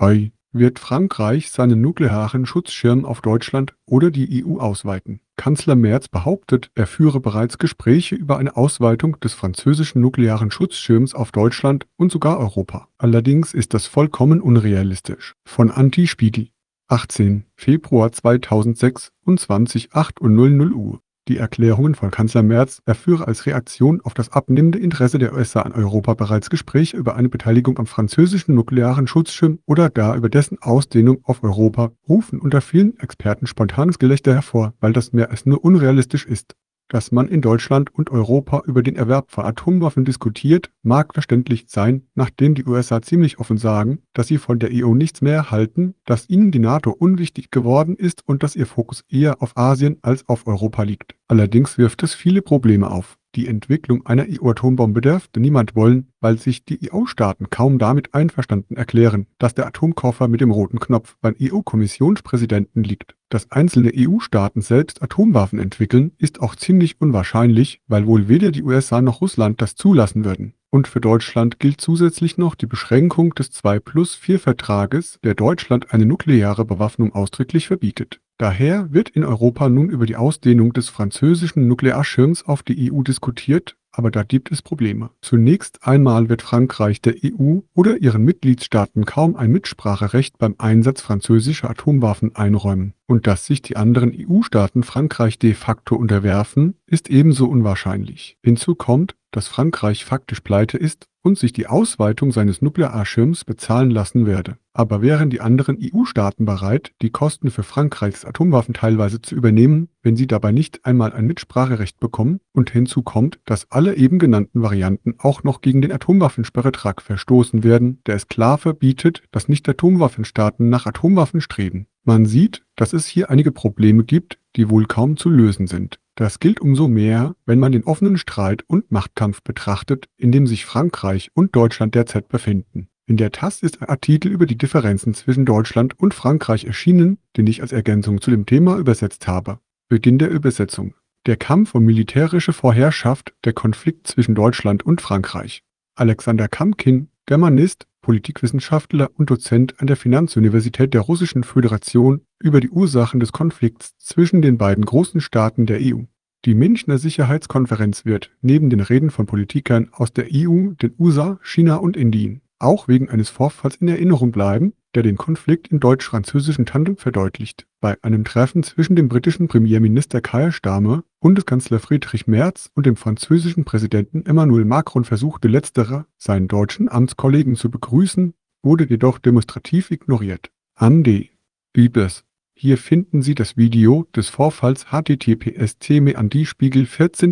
Wird Frankreich seinen nuklearen Schutzschirm auf Deutschland oder die EU ausweiten? Kanzler Merz behauptet, er führe bereits Gespräche über eine Ausweitung des französischen nuklearen Schutzschirms auf Deutschland und sogar Europa. Allerdings ist das vollkommen unrealistisch. Von Anti-Spiegel, 18. Februar 2006 um 20:08:00 Uhr. Die Erklärungen von Kanzler Merz, er führe als Reaktion auf das abnehmende Interesse der USA an Europa bereits Gespräche über eine Beteiligung am französischen nuklearen Schutzschirm oder gar über dessen Ausdehnung auf Europa, rufen unter vielen Experten spontanes Gelächter hervor, weil das mehr als nur unrealistisch ist. Dass man in Deutschland und Europa über den Erwerb von Atomwaffen diskutiert, mag verständlich sein, nachdem die USA ziemlich offen sagen, dass sie von der EU nichts mehr erhalten, dass ihnen die NATO unwichtig geworden ist und dass ihr Fokus eher auf Asien als auf Europa liegt. Allerdings wirft es viele Probleme auf. Die Entwicklung einer EU-Atombombe dürfte niemand wollen, weil sich die EU-Staaten kaum damit einverstanden erklären, dass der Atomkoffer mit dem roten Knopf beim EU-Kommissionspräsidenten liegt. Dass einzelne EU-Staaten selbst Atomwaffen entwickeln, ist auch ziemlich unwahrscheinlich, weil wohl weder die USA noch Russland das zulassen würden. Und für Deutschland gilt zusätzlich noch die Beschränkung des 2+4-Vertrages, der Deutschland eine nukleare Bewaffnung ausdrücklich verbietet. Daher wird in Europa nun über die Ausdehnung des französischen Nuklearschirms auf die EU diskutiert, aber da gibt es Probleme. Zunächst einmal wird Frankreich der EU oder ihren Mitgliedstaaten kaum ein Mitspracherecht beim Einsatz französischer Atomwaffen einräumen. Und dass sich die anderen EU-Staaten Frankreich de facto unterwerfen, ist ebenso unwahrscheinlich. Hinzu kommt, dass Frankreich faktisch pleite ist und sich die Ausweitung seines Nuklearschirms bezahlen lassen werde. Aber wären die anderen EU-Staaten bereit, die Kosten für Frankreichs Atomwaffen teilweise zu übernehmen, wenn sie dabei nicht einmal ein Mitspracherecht bekommen? Und hinzu kommt, dass alle eben genannten Varianten auch noch gegen den Atomwaffensperrvertrag verstoßen werden, der es klar verbietet, dass Nicht-Atomwaffenstaaten nach Atomwaffen streben. Man sieht, dass es hier einige Probleme gibt, die wohl kaum zu lösen sind. Das gilt umso mehr, wenn man den offenen Streit und Machtkampf betrachtet, in dem sich Frankreich und Deutschland derzeit befinden. In der Taz ist ein Artikel über die Differenzen zwischen Deutschland und Frankreich erschienen, den ich als Ergänzung zu dem Thema übersetzt habe. Beginn der Übersetzung. Der Kampf um militärische Vorherrschaft, der Konflikt zwischen Deutschland und Frankreich. Alexander Kamkin, Germanist, Politikwissenschaftler und Dozent an der Finanzuniversität der Russischen Föderation über die Ursachen des Konflikts zwischen den beiden großen Staaten der EU. Die Münchner Sicherheitskonferenz wird, neben den Reden von Politikern aus der EU, den USA, China und Indien, auch wegen eines Vorfalls in Erinnerung bleiben, der den Konflikt im deutsch-französischen Tandem verdeutlicht. Bei einem Treffen zwischen dem britischen Premierminister Keir Starmer, Bundeskanzler Friedrich Merz und dem französischen Präsidenten Emmanuel Macron versuchte letzterer, seinen deutschen Amtskollegen zu begrüßen, wurde jedoch demonstrativ ignoriert. Ande. Liebes. Hier finden Sie das Video des Vorfalls https://Anti-Spiegel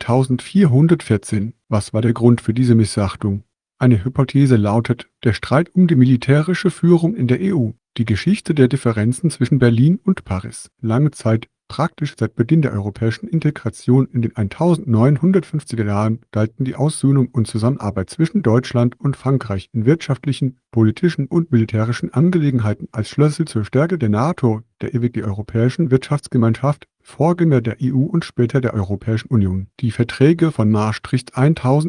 14414. Was war der Grund für diese Missachtung? Eine Hypothese lautet, der Streit um die militärische Führung in der EU, die Geschichte der Differenzen zwischen Berlin und Paris. Lange Zeit, praktisch seit Beginn der europäischen Integration in den 1950er Jahren, galten die Aussöhnung und Zusammenarbeit zwischen Deutschland und Frankreich in wirtschaftlichen, politischen und militärischen Angelegenheiten als Schlüssel zur Stärke der NATO, der ewig Europäischen Wirtschaftsgemeinschaft, Vorgänger der EU und später der Europäischen Union. Die Verträge von Maastricht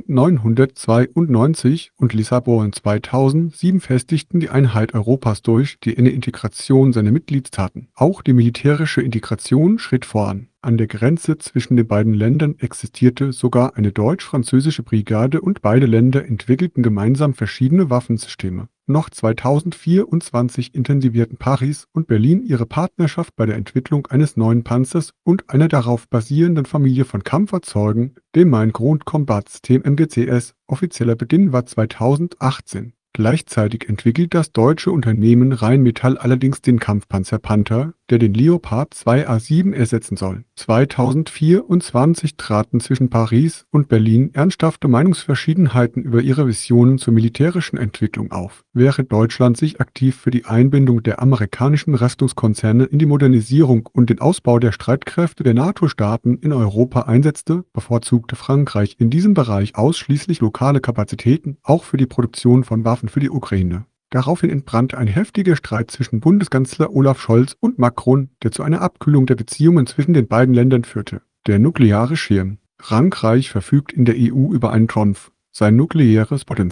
1992 und Lissabon 2007 festigten die Einheit Europas durch die enge Integration seiner Mitgliedstaaten. Auch die militärische Integration schritt voran. An der Grenze zwischen den beiden Ländern existierte sogar eine deutsch-französische Brigade und beide Länder entwickelten gemeinsam verschiedene Waffensysteme. Noch 2024 intensivierten Paris und Berlin ihre Partnerschaft bei der Entwicklung eines neuen Panzers und einer darauf basierenden Familie von Kampffahrzeugen, dem Main Ground Combat System MGCS. Offizieller Beginn war 2018. Gleichzeitig entwickelt das deutsche Unternehmen Rheinmetall allerdings den Kampfpanzer Panther, der den Leopard 2A7 ersetzen soll. 2024 traten zwischen Paris und Berlin ernsthafte Meinungsverschiedenheiten über ihre Visionen zur militärischen Entwicklung auf. Während Deutschland sich aktiv für die Einbindung der amerikanischen Rüstungskonzerne in die Modernisierung und den Ausbau der Streitkräfte der NATO-Staaten in Europa einsetzte, bevorzugte Frankreich in diesem Bereich ausschließlich lokale Kapazitäten, auch für die Produktion von Waffen für die Ukraine. Daraufhin entbrannte ein heftiger Streit zwischen Bundeskanzler Olaf Scholz und Macron, der zu einer Abkühlung der Beziehungen zwischen den beiden Ländern führte. Der nukleare Schirm. Frankreich verfügt in der EU über einen Trumpf, sein nukleares Potenzial.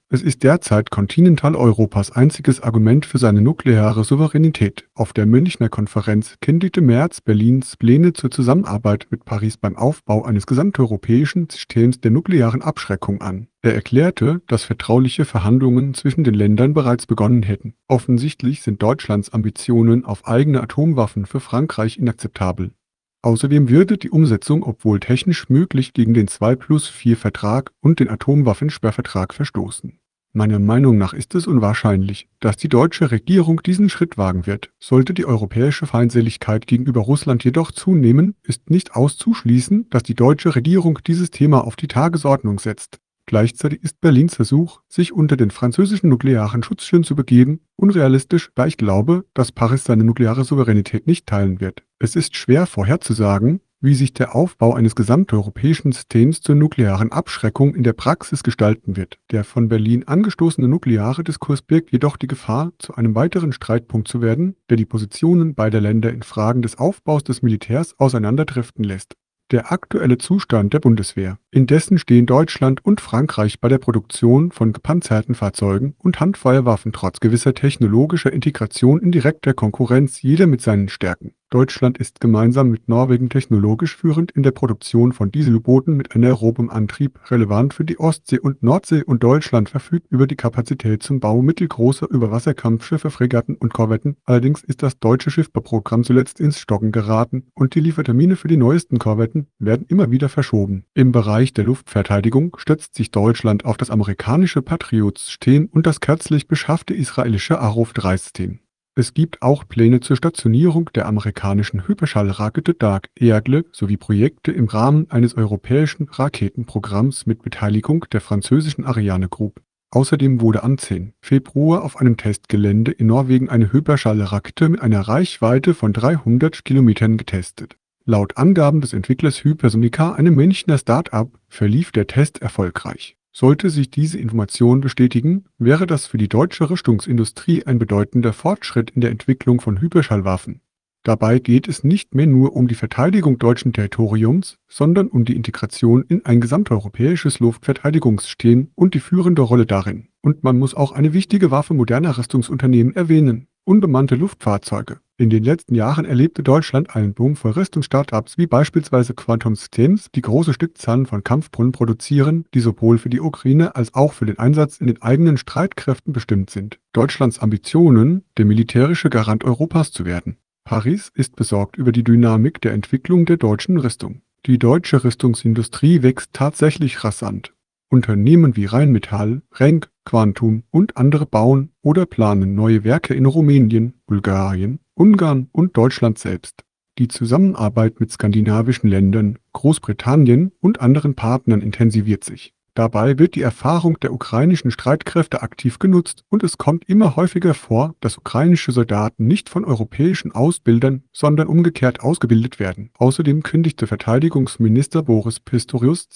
Es ist derzeit Kontinentaleuropas einziges Argument für seine nukleare Souveränität. Auf der Münchner Konferenz kündigte Merz Berlins Pläne zur Zusammenarbeit mit Paris beim Aufbau eines gesamteuropäischen Systems der nuklearen Abschreckung an. Er erklärte, dass vertrauliche Verhandlungen zwischen den Ländern bereits begonnen hätten. Offensichtlich sind Deutschlands Ambitionen auf eigene Atomwaffen für Frankreich inakzeptabel. Außerdem würde die Umsetzung, obwohl technisch möglich, gegen den 2+4-Vertrag und den Atomwaffensperrvertrag verstoßen. Meiner Meinung nach ist es unwahrscheinlich, dass die deutsche Regierung diesen Schritt wagen wird. Sollte die europäische Feindseligkeit gegenüber Russland jedoch zunehmen, ist nicht auszuschließen, dass die deutsche Regierung dieses Thema auf die Tagesordnung setzt. Gleichzeitig ist Berlins Versuch, sich unter den französischen nuklearen Schutzschirm zu begeben, unrealistisch, da ich glaube, dass Paris seine nukleare Souveränität nicht teilen wird. Es ist schwer vorherzusagen, wie sich der Aufbau eines gesamteuropäischen Systems zur nuklearen Abschreckung in der Praxis gestalten wird. Der von Berlin angestoßene nukleare Diskurs birgt jedoch die Gefahr, zu einem weiteren Streitpunkt zu werden, der die Positionen beider Länder in Fragen des Aufbaus des Militärs auseinanderdriften lässt. Der aktuelle Zustand der Bundeswehr. Indessen stehen Deutschland und Frankreich bei der Produktion von gepanzerten Fahrzeugen und Handfeuerwaffen trotz gewisser technologischer Integration in direkter Konkurrenz, jeder mit seinen Stärken. Deutschland ist gemeinsam mit Norwegen technologisch führend in der Produktion von Diesel-U-Booten mit anaerobem Antrieb, relevant für die Ostsee und Nordsee, und Deutschland verfügt über die Kapazität zum Bau mittelgroßer Überwasserkampfschiffe, Fregatten und Korvetten. Allerdings ist das deutsche Schiffbauprogramm zuletzt ins Stocken geraten und die Liefertermine für die neuesten Korvetten werden immer wieder verschoben. Im Bereich der Luftverteidigung stützt sich Deutschland auf das amerikanische Patriot-System und das kürzlich beschaffte israelische Arrow-3-System. Es gibt auch Pläne zur Stationierung der amerikanischen Hyperschallrakete Dark Eagle sowie Projekte im Rahmen eines europäischen Raketenprogramms mit Beteiligung der französischen Ariane Group. Außerdem wurde am 10. Februar auf einem Testgelände in Norwegen eine Hyperschallrakete mit einer Reichweite von 300 Kilometern getestet. Laut Angaben des Entwicklers Hypersonica, einem Münchner Start-up, verlief der Test erfolgreich. Sollte sich diese Information bestätigen, wäre das für die deutsche Rüstungsindustrie ein bedeutender Fortschritt in der Entwicklung von Hyperschallwaffen. Dabei geht es nicht mehr nur um die Verteidigung deutschen Territoriums, sondern um die Integration in ein gesamteuropäisches Luftverteidigungssystem und die führende Rolle darin. Und man muss auch eine wichtige Waffe moderner Rüstungsunternehmen erwähnen: unbemannte Luftfahrzeuge. In den letzten Jahren erlebte Deutschland einen Boom von Rüstungsstartups wie beispielsweise Quantum Systems, die große Stückzahlen von Kampfdrohnen produzieren, die sowohl für die Ukraine als auch für den Einsatz in den eigenen Streitkräften bestimmt sind. Deutschlands Ambitionen, der militärische Garant Europas zu werden. Paris ist besorgt über die Dynamik der Entwicklung der deutschen Rüstung. Die deutsche Rüstungsindustrie wächst tatsächlich rasant. Unternehmen wie Rheinmetall, Renk, Quantum und andere bauen oder planen neue Werke in Rumänien, Bulgarien, Ungarn und Deutschland selbst. Die Zusammenarbeit mit skandinavischen Ländern, Großbritannien und anderen Partnern intensiviert sich. Dabei wird die Erfahrung der ukrainischen Streitkräfte aktiv genutzt und es kommt immer häufiger vor, dass ukrainische Soldaten nicht von europäischen Ausbildern, sondern umgekehrt ausgebildet werden. Außerdem kündigte Verteidigungsminister Boris Pistorius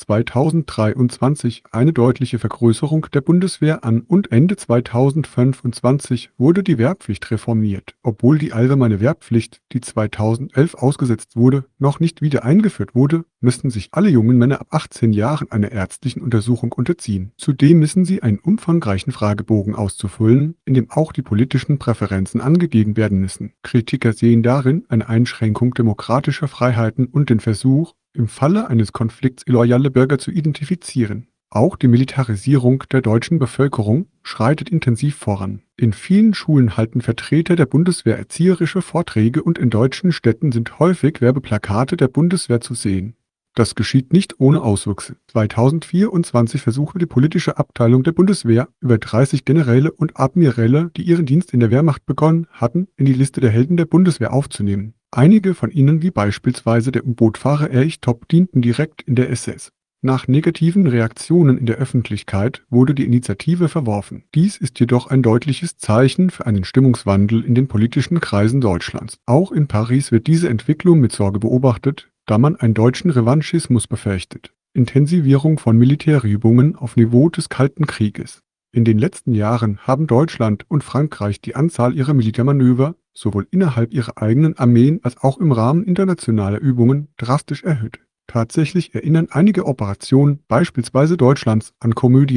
2023 eine deutliche Vergrößerung der Bundeswehr an und Ende 2025 wurde die Wehrpflicht reformiert. Obwohl die allgemeine Wehrpflicht, die 2011 ausgesetzt wurde, noch nicht wieder eingeführt wurde, müssen sich alle jungen Männer ab 18 Jahren einer ärztlichen Untersuchung unterziehen. Zudem müssen sie einen umfangreichen Fragebogen auszufüllen, in dem auch die politischen Präferenzen angegeben werden müssen. Kritiker sehen darin eine Einschränkung demokratischer Freiheiten und den Versuch, im Falle eines Konflikts illoyale Bürger zu identifizieren. Auch die Militarisierung der deutschen Bevölkerung schreitet intensiv voran. In vielen Schulen halten Vertreter der Bundeswehr erzieherische Vorträge und in deutschen Städten sind häufig Werbeplakate der Bundeswehr zu sehen. Das geschieht nicht ohne Auswüchse. 2024 versuchte die politische Abteilung der Bundeswehr, über 30 Generäle und Admiräle, die ihren Dienst in der Wehrmacht begonnen hatten, in die Liste der Helden der Bundeswehr aufzunehmen. Einige von ihnen, wie beispielsweise der U-Boot-Fahrer Erich Topp, dienten direkt in der SS. Nach negativen Reaktionen in der Öffentlichkeit wurde die Initiative verworfen. Dies ist jedoch ein deutliches Zeichen für einen Stimmungswandel in den politischen Kreisen Deutschlands. Auch in Paris wird diese Entwicklung mit Sorge beobachtet, da man einen deutschen Revanchismus befürchtet. Intensivierung von Militärübungen auf Niveau des Kalten Krieges. In den letzten Jahren haben Deutschland und Frankreich die Anzahl ihrer Militärmanöver sowohl innerhalb ihrer eigenen Armeen als auch im Rahmen internationaler Übungen drastisch erhöht. Tatsächlich erinnern einige Operationen, beispielsweise Deutschlands, an Komödien.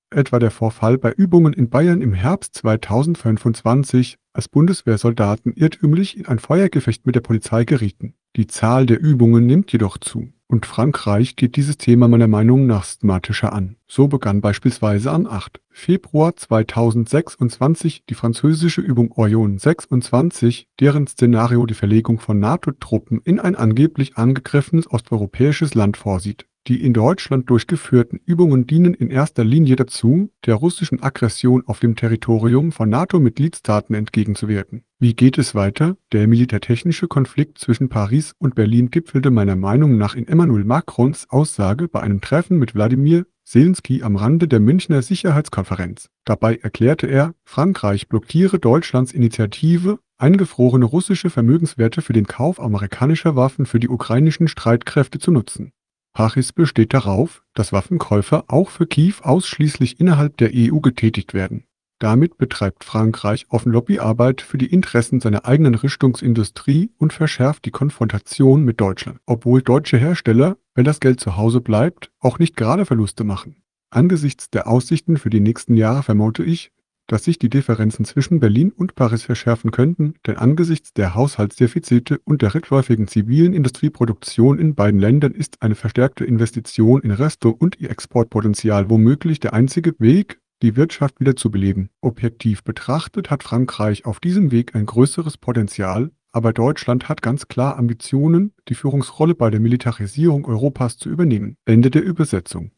etwa der Vorfall bei Übungen in Bayern im Herbst 2025, als Bundeswehrsoldaten irrtümlich in ein Feuergefecht mit der Polizei gerieten. Die Zahl der Übungen nimmt jedoch zu. Und Frankreich geht dieses Thema meiner Meinung nach systematischer an. So begann beispielsweise am 8. Februar 2026 die französische Übung Orion 26, deren Szenario die Verlegung von NATO-Truppen in ein angeblich angegriffenes osteuropäisches Land vorsieht. Die in Deutschland durchgeführten Übungen dienen in erster Linie dazu, der russischen Aggression auf dem Territorium von NATO-Mitgliedstaaten entgegenzuwirken. Wie geht es weiter? Der militärtechnische Konflikt zwischen Paris und Berlin gipfelte meiner Meinung nach in Emmanuel Macrons Aussage bei einem Treffen mit Wladimir Zelensky am Rande der Münchner Sicherheitskonferenz. Dabei erklärte er, Frankreich blockiere Deutschlands Initiative, eingefrorene russische Vermögenswerte für den Kauf amerikanischer Waffen für die ukrainischen Streitkräfte zu nutzen. Paris besteht darauf, dass Waffenkäufe auch für Kiew ausschließlich innerhalb der EU getätigt werden. Damit betreibt Frankreich offen Lobbyarbeit für die Interessen seiner eigenen Rüstungsindustrie und verschärft die Konfrontation mit Deutschland, obwohl deutsche Hersteller, wenn das Geld zu Hause bleibt, auch nicht gerade Verluste machen. Angesichts der Aussichten für die nächsten Jahre vermute ich, dass sich die Differenzen zwischen Berlin und Paris verschärfen könnten, denn angesichts der Haushaltsdefizite und der rückläufigen zivilen Industrieproduktion in beiden Ländern ist eine verstärkte Investition in Rüstung und ihr Exportpotenzial womöglich der einzige Weg, die Wirtschaft wieder zu beleben. Objektiv betrachtet hat Frankreich auf diesem Weg ein größeres Potenzial, aber Deutschland hat ganz klar Ambitionen, die Führungsrolle bei der Militarisierung Europas zu übernehmen. Ende der Übersetzung.